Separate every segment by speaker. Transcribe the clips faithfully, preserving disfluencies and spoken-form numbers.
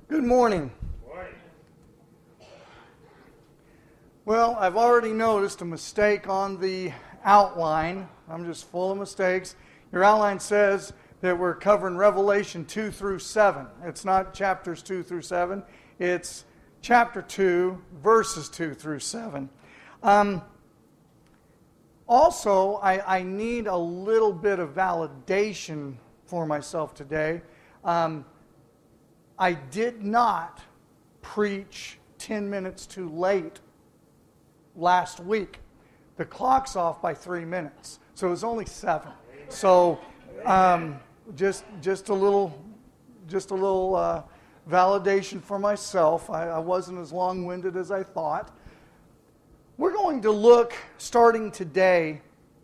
Speaker 1: Good morning.
Speaker 2: Morning.
Speaker 1: Well, I've already noticed a mistake on the outline. I'm just full of mistakes. Your outline says that we're covering Revelation two through seven. It's not chapters two through seven. It's chapter two, verses two through seven. Um, also, I, I need a little bit of validation for myself today. Um, I did not preach ten minutes too late last week. The clock's off by three minutes, so it was only seven. So um, just just a little just a little uh, validation for myself. I, I wasn't as long-winded as I thought. We're going to look, starting today,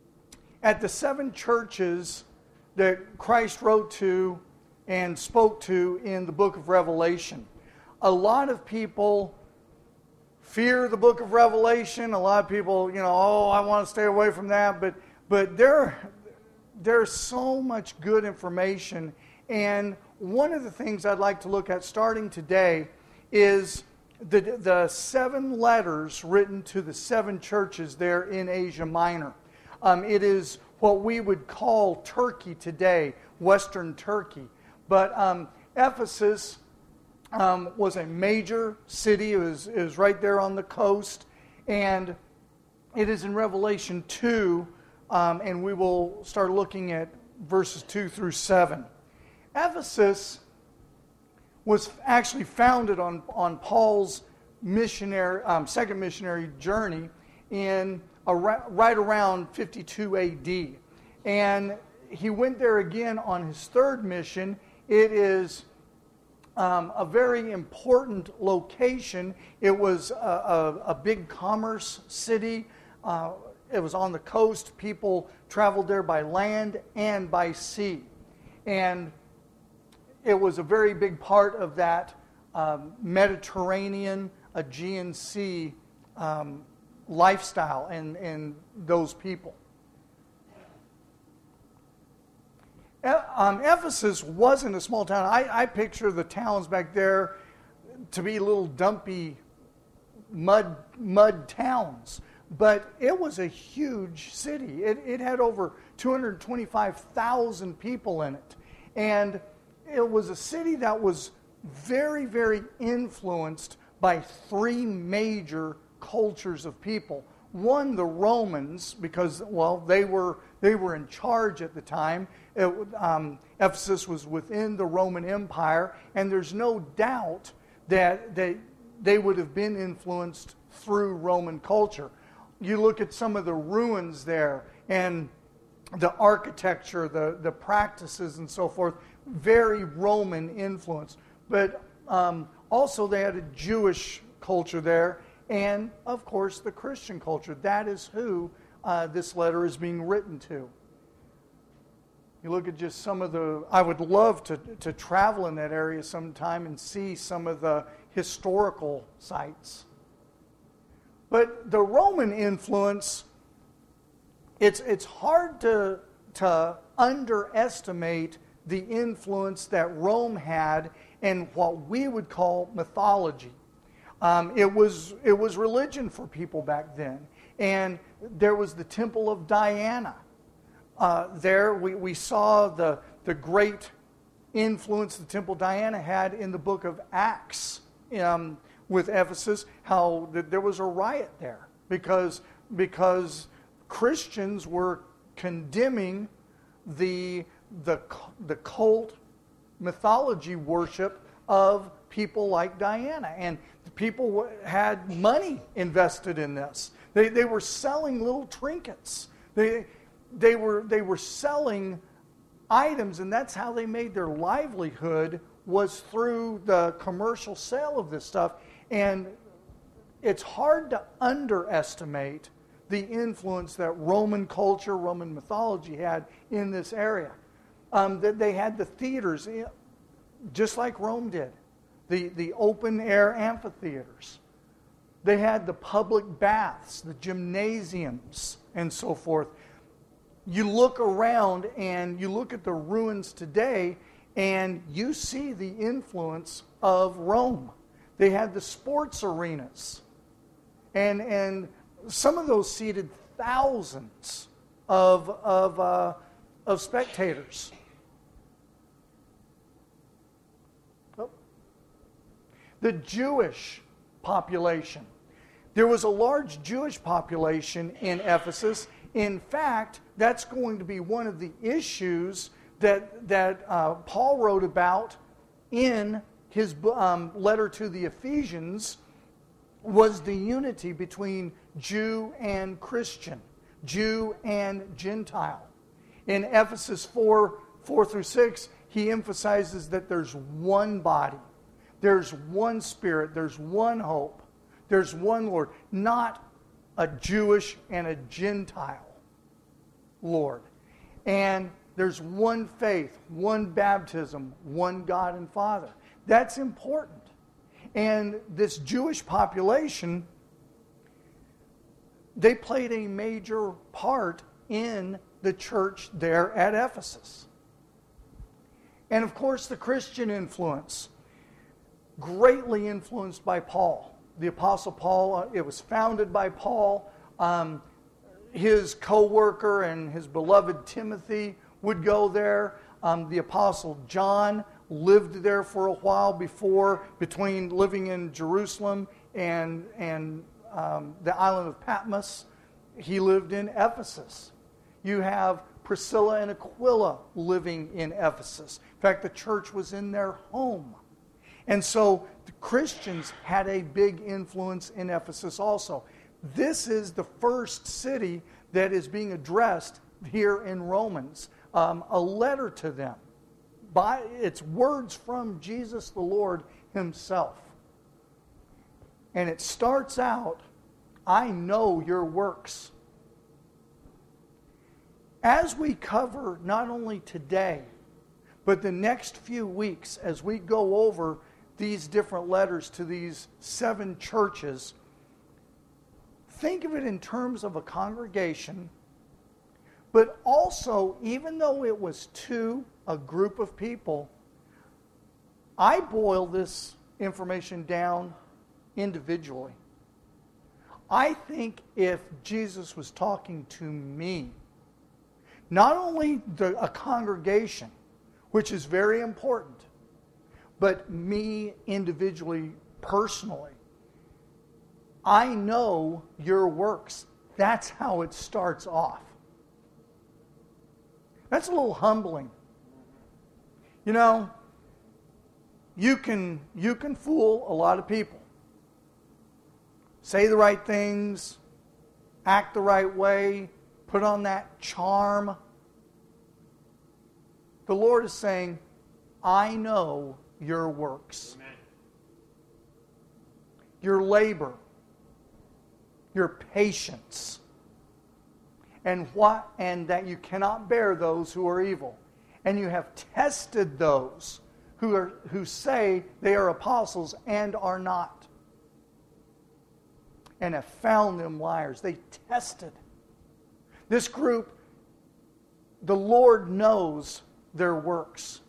Speaker 1: at the seven churches that Christ wrote to and spoke to in the book of Revelation. A lot of people fear the book of Revelation. A lot of people, you know, oh, I want to stay away from that. But but there, there's so much good information. And one of the things I'd like to look at starting today is the, the seven letters written to the seven churches there in Asia Minor. Um, it is what we would call Turkey today, Western Turkey. But um, Ephesus um, was a major city. It was, it was right there on the coast. And it is in Revelation two, um, and we will start looking at verses two through seven. Ephesus was actually founded on, on Paul's missionary um, second missionary journey in a, right around fifty-two A D. And he went there again on his third mission. It is um, a very important location. It was a, a, a big commerce city. Uh, it was on the coast. People traveled there by land and by sea. And it was a very big part of that um, Mediterranean, Aegean Sea um, lifestyle and, and those people. Um, Ephesus wasn't a small town. I, I picture the towns back there to be little dumpy mud mud towns. But it was a huge city. It, it had over two hundred twenty-five thousand people in it. And it was a city that was very, very influenced by three major cultures of people. One, the Romans, because, well, they were they were in charge at the time. It, um, Ephesus was within the Roman Empire, and there's no doubt that, that they would have been influenced through Roman culture. You look at some of the ruins there, and the architecture, the, the practices, and so forth, very Roman influence. But um, also they had a Jewish culture there, and, of course, the Christian culture. That is who uh, this letter is being written to. You look at just some of the... I would love to, to travel in that area sometime and see some of the historical sites. But the Roman influence, it's, it's hard to, to underestimate the influence that Rome had in what we would call mythology. Um, it was it was religion for people back then. And there was the Temple of Diana. Uh, there we, we saw the, the great influence the Temple of Diana had in the book of Acts um, with Ephesus, how th- there was a riot there because, because Christians were condemning the, the, the cult mythology worship of people like Diana. And people had money invested in this. They they were selling little trinkets. They they were they were selling items, and that's how they made their livelihood, was through the commercial sale of this stuff. And it's hard to underestimate the influence that Roman culture, Roman mythology had in this area. Um, that they had the theaters, just like Rome did. The, the open-air amphitheaters. They had the public baths, the gymnasiums, and so forth. You look around and you look at the ruins today, And you see the influence of Rome. They had the sports arenas. And, and some of those seated thousands of, of, uh, of spectators. Oh. The Jewish population. There was a large Jewish population in Ephesus. In fact, that's going to be one of the issues that, that uh, Paul wrote about in his um, letter to the Ephesians, was the unity between Jew and Christian, Jew and Gentile. In Ephesus four, four through six, he emphasizes that there's one body, there's one Spirit, there's one hope, there's one Lord, not a Jewish and a Gentile Lord. And there's one faith, one baptism, one God and Father. That's important. And this Jewish population, they played a major part in the church there at Ephesus. And of course, the Christian influence, greatly influenced by Paul. The Apostle Paul, uh, it was founded by Paul. Um, his co-worker and his beloved Timothy would go there. Um, the Apostle John lived there for a while before, between living in Jerusalem and, and um, the island of Patmos. He lived in Ephesus. You have Priscilla and Aquila living in Ephesus. In fact, the church was in their home. And so the Christians had a big influence in Ephesus also. This is the first city that is being addressed here in Romans. Um, a letter to them. By, it's words from Jesus the Lord himself. And it starts out, I know your works. As we cover not only today, but the next few weeks as we go over these different letters to these seven churches, think of it in terms of a congregation, but also, even though it was to a group of people, I boil this information down individually. I think if Jesus was talking to me, not only the, a congregation, which is very important, but me individually, personally, I know your works. That's how it starts off. That's a little humbling. You know, you can, you can fool a lot of people. Say the right things, act the right way, put on that charm. The Lord is saying, I know your works. Amen. Your labor, your patience, and what and that you cannot bear those who are evil. And you have tested those who are who say they are apostles and are not, and have found them liars. They tested. This group, the Lord knows their works,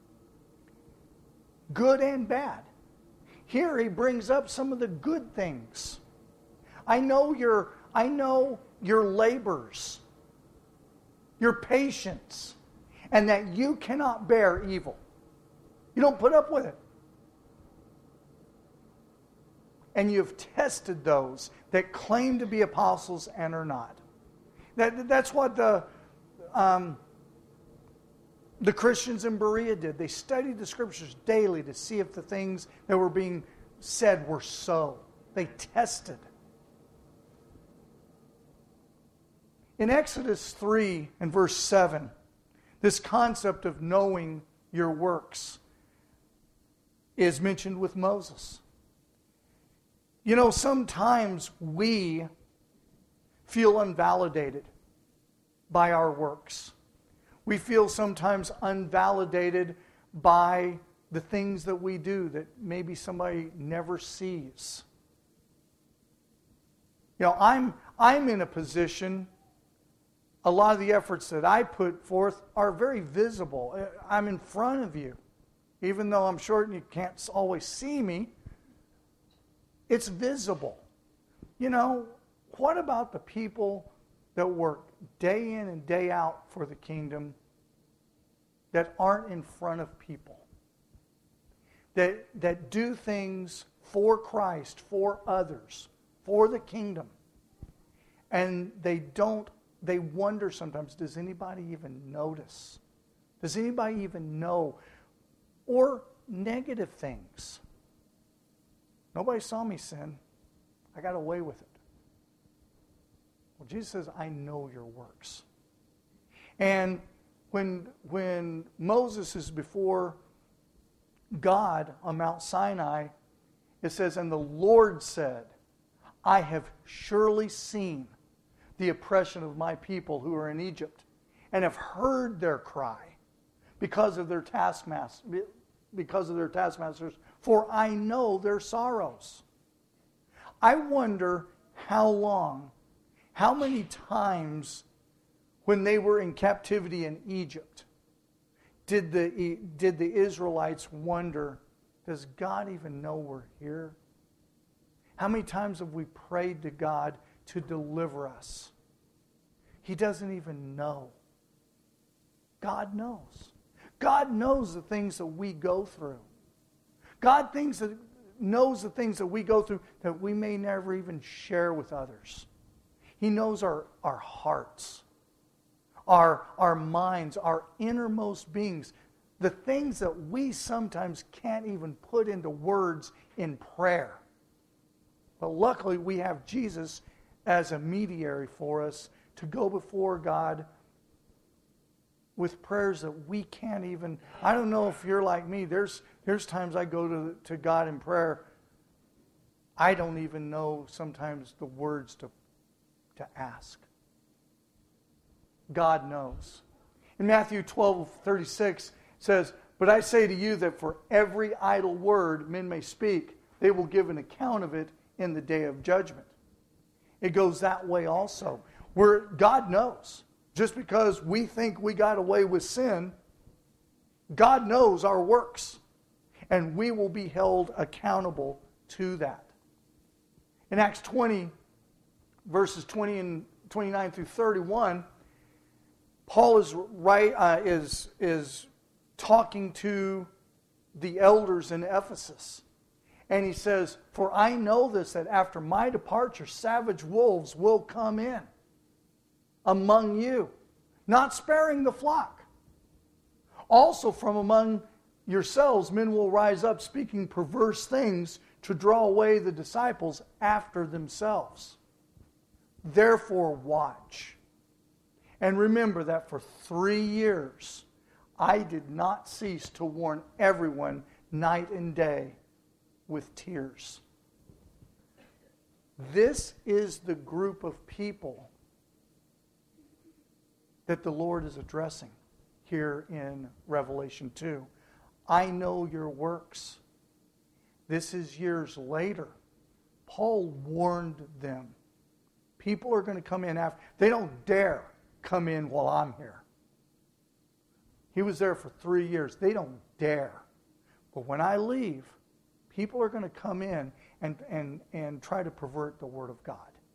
Speaker 1: good and bad. Here he brings up some of the good things. I know your I know your labors, your patience, and that you cannot bear evil. You don't put up with it. And you've tested those that claim to be apostles and are not. That, that's what the, um, the Christians in Berea did. They studied the Scriptures daily to see if the things that were being said were so. They tested. In Exodus three and verse seven, this concept of knowing your works is mentioned with Moses. You know, sometimes we feel unvalidated by our works. We feel sometimes unvalidated by the things that we do that maybe somebody never sees. You know, I'm I'm in a position, a lot of the efforts that I put forth are very visible. I'm in front of you. Even though I'm short and you can't always see me, it's visible. You know, what about the people that work day in and day out for the kingdom that aren't in front of people? That, that do things for Christ, for others, for the kingdom. And they don't, they wonder sometimes, does anybody even notice? Does anybody even know? Or negative things. Nobody saw me sin. I got away with it. Well, Jesus says, I know your works. And when, when Moses is before God on Mount Sinai, it says, and the Lord said, I have surely seen the oppression of my people who are in Egypt, and have heard their cry because of their taskmasters, because of their taskmasters, for I know their sorrows. I wonder how long, how many times when they were in captivity in Egypt, did the, did the Israelites wonder, does God even know we're here? How many times have we prayed to God to deliver us? He doesn't even know. God knows. God knows the things that we go through. God thinks that, knows the things that we go through that we may never even share with others. He knows our, our hearts, our, our minds, our innermost beings, the things that we sometimes can't even put into words in prayer. But luckily we have Jesus as a mediator for us to go before God with prayers that we can't even... I don't know if you're like me. There's, there's times I go to, to God in prayer. I don't even know sometimes the words to, to ask. God knows. In Matthew twelve thirty-six it says, but I say to you that for every idle word men may speak, they will give an account of it in the day of judgment. It goes that way also. Where God knows. Just because we think we got away with sin, God knows our works. And we will be held accountable to that. In Acts twenty, verses twenty and twenty-nine through thirty-one, Paul is right uh, is is talking to the elders in Ephesus. And he says, for I know this, that after my departure, savage wolves will come in among you, not sparing the flock. Also from among yourselves, men will rise up speaking perverse things to draw away the disciples after themselves. Therefore watch. And remember that for three years, I did not cease to warn everyone night and day with tears. This is the group of people that the Lord is addressing here in Revelation two. I know your works. This is years later. Paul warned them. People are going to come in after. They don't dare come in while I'm here. He was there for three years. They don't dare. But when I leave, people are going to come in and, and, and try to pervert the Word of God.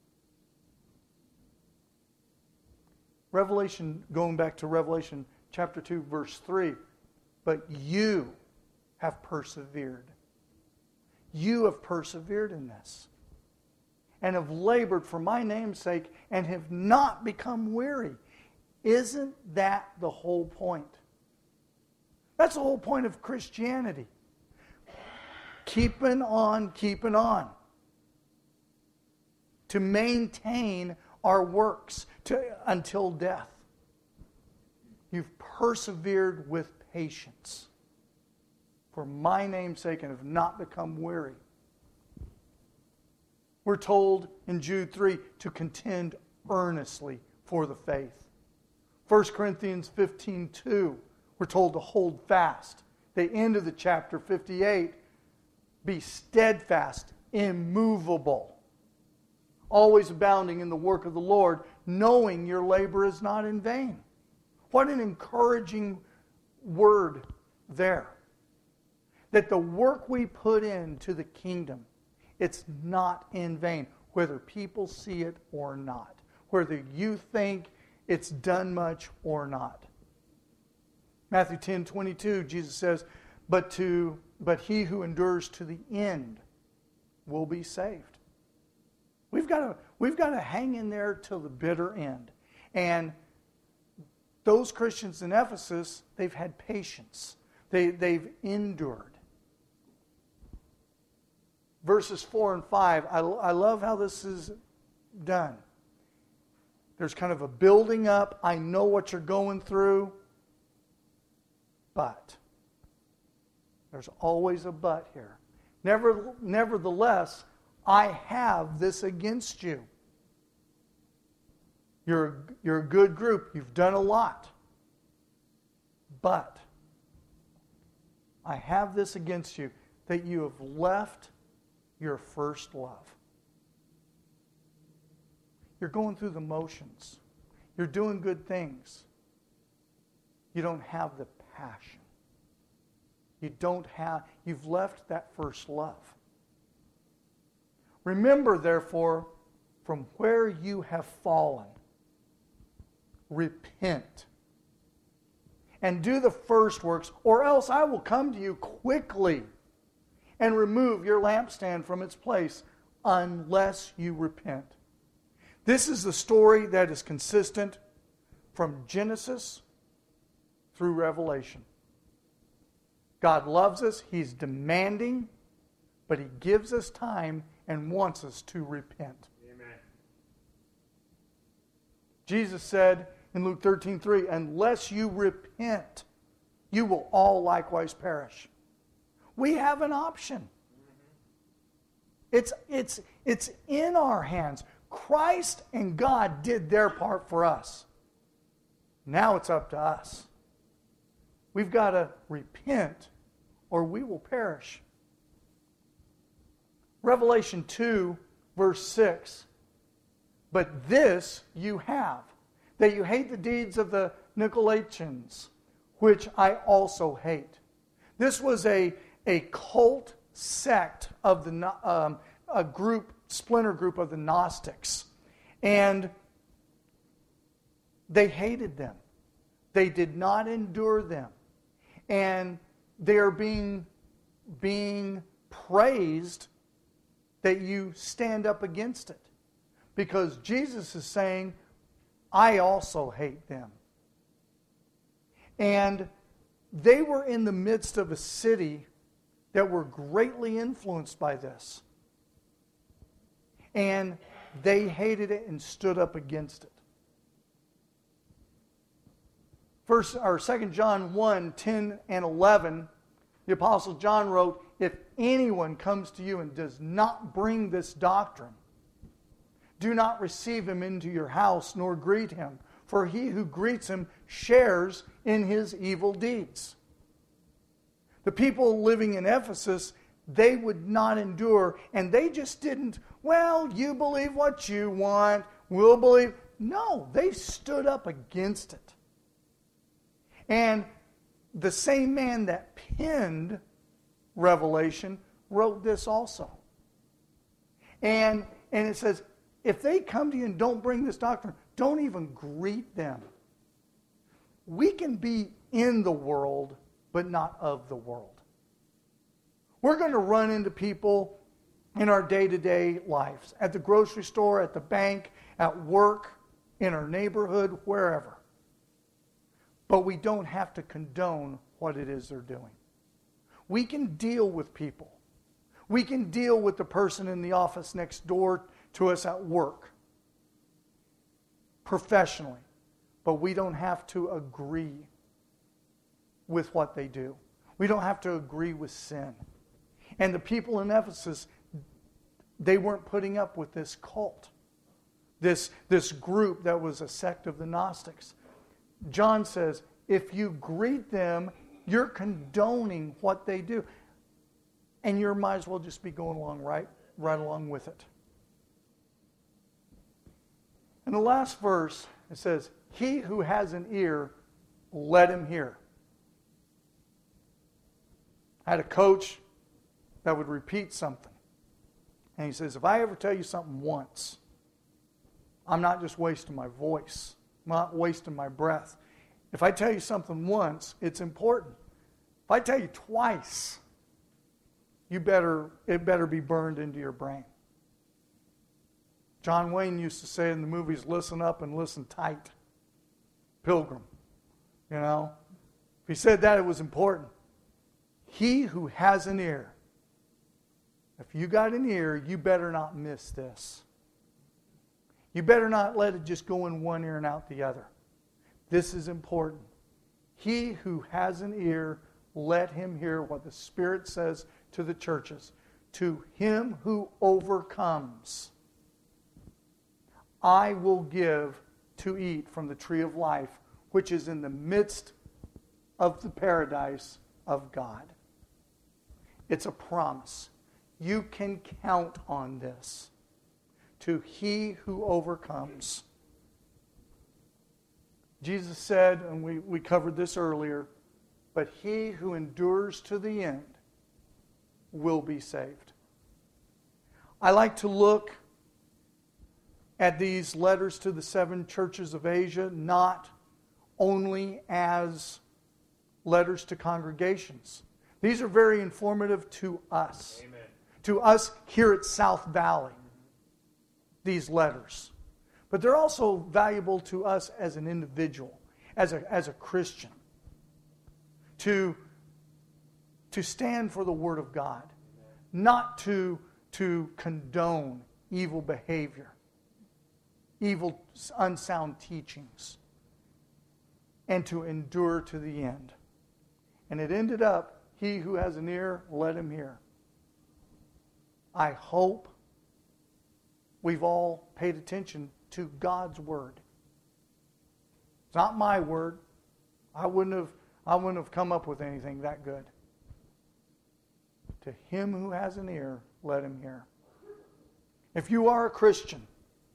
Speaker 1: Revelation, going back to Revelation chapter two, verse three. But you have persevered. You have persevered in this. And have labored for my name's sake and have not become weary. Isn't that the whole point? That's the whole point of Christianity. Keeping on, keeping on. To maintain our works to, until death. You've persevered with patience for my name's sake and have not become weary. We're told in Jude three to contend earnestly for the faith. First Corinthians fifteen two, we're told to hold fast. The end of the chapter fifty-eight, be steadfast, immovable, always abounding in the work of the Lord, knowing your labor is not in vain. What an encouraging word there. that the work we put into the kingdom, it's not in vain, whether people see it or not, whether you think it's done much or not. Matthew ten twenty-two, Jesus says, but to but he who endures to the end will be saved. We've got to we've got to hang in there till the bitter end. And those Christians in Ephesus, they've had patience. They, they've endured. Verses four and five, I, I love how this is done. There's kind of a building up. I know what you're going through. But. There's always a but here. Never, nevertheless, I have this against you. You're, you're a good group. You've done a lot. But I have this against you, that you have left your first love. You're going through the motions. You're doing good things. You don't have the passion. You don't have, you've left that first love. Remember, therefore, from where you have fallen, repent and do the first works, or else I will come to you quickly and remove your lampstand from its place unless you repent. This is the story that is consistent from Genesis through Revelation. God loves us. He's demanding, but He gives us time and wants us to repent.
Speaker 2: Amen.
Speaker 1: Jesus said in Luke thirteen three, unless you repent, you will all likewise perish. We have an option. Mm-hmm. It's, it's, it's in our hands. Christ and God did their part for us. Now it's up to us. We've got to repent or we will perish. Revelation two, verse six. But this you have, that you hate the deeds of the Nicolaitans, which I also hate. This was a, a cult sect of the um, a group, splinter group of the Gnostics. And they hated them. They did not endure them. And they are being, being praised that you stand up against it. Because Jesus is saying, I also hate them. And they were in the midst of a city that were greatly influenced by this. And they hated it and stood up against it. First or Second John one, ten and eleven, the Apostle John wrote, if anyone comes to you and does not bring this doctrine, do not receive him into your house nor greet him, for he who greets him shares in his evil deeds. The people living in Ephesus, they would not endure, and they just didn't, well, you believe what you want, we'll believe. No, they stood up against it. And the same man that penned Revelation wrote this also. And, and it says, if they come to you and don't bring this doctrine, don't even greet them. We can be in the world, but not of the world. We're going to run into people in our day-to-day lives, at the grocery store, at the bank, at work, in our neighborhood, wherever. But we don't have to condone what it is they're doing. We can deal with people. We can deal with the person in the office next door to us at work, professionally. But we don't have to agree with what they do. We don't have to agree with sin. And the people in Ephesus, they weren't putting up with this cult, this, this group that was a sect of the Gnostics. John says, if you greet them, you're condoning what they do. And you might as well just be going along right, right along with it. In the last verse, it says, he who has an ear, let him hear. I had a coach that would repeat something. And he says, if I ever tell you something once, I'm not just wasting my voice. I'm not wasting my breath. If I tell you something once, it's important. If I tell you twice, you better it better be burned into your brain. John Wayne used to say in the movies, listen up and listen tight. Pilgrim. You know? If he said that, it was important. He who has an ear. If you got an ear, you better not miss this. You better not let it just go in one ear and out the other. This is important. He who has an ear, let him hear what the Spirit says to the churches. To him who overcomes, I will give to eat from the tree of life, which is in the midst of the paradise of God. It's a promise. You can count on this. To he who overcomes. Jesus said, and we, we covered this earlier, but he who endures to the end will be saved. I like to look at these letters to the seven churches of Asia not only as letters to congregations. These are very informative to us. Amen. To us here at South Valley, these letters. But they're also valuable to us as an individual, as a, as a Christian. To, to stand for the Word of God. Not to, to condone evil behavior. Evil, unsound teachings. And to endure to the end. And it ended up, he who has an ear, let him hear. I hope we've all paid attention to God's Word. It's not my word. I wouldn't have, I wouldn't have come up with anything that good. To him who has an ear, let him hear. If you are a Christian,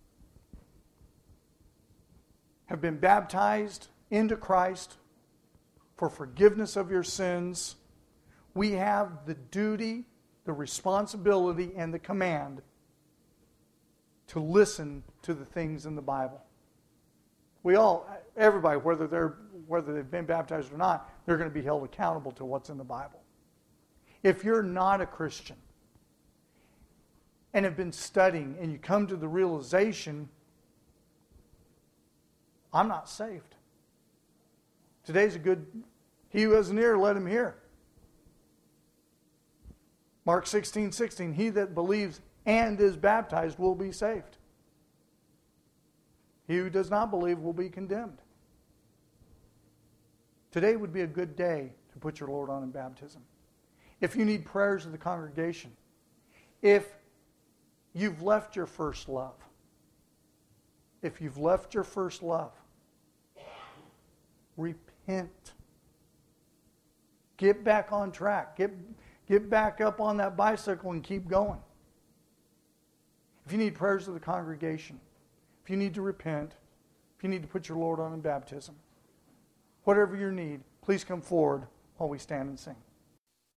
Speaker 1: have been baptized into Christ for forgiveness of your sins, we have the duty, the responsibility, and the command to listen to the things in the Bible. We all, everybody, whether they're whether they've been baptized or not, they're going to be held accountable to what's in the Bible. If you're not a Christian and have been studying and you come to the realization, I'm not saved. Today's a good, he who has an ear, let him hear. Mark sixteen sixteen, he that believes and is baptized will be saved. He who does not believe will be condemned. Today would be a good day to put your Lord on in baptism. If you need prayers of the congregation, if you've left your first love, if you've left your first love, repent. Get back on track. Get, get back up on that bicycle and keep going. If you need prayers of the congregation, if you need to repent, if you need to put your Lord on in baptism, whatever your need, please come forward while we stand and sing.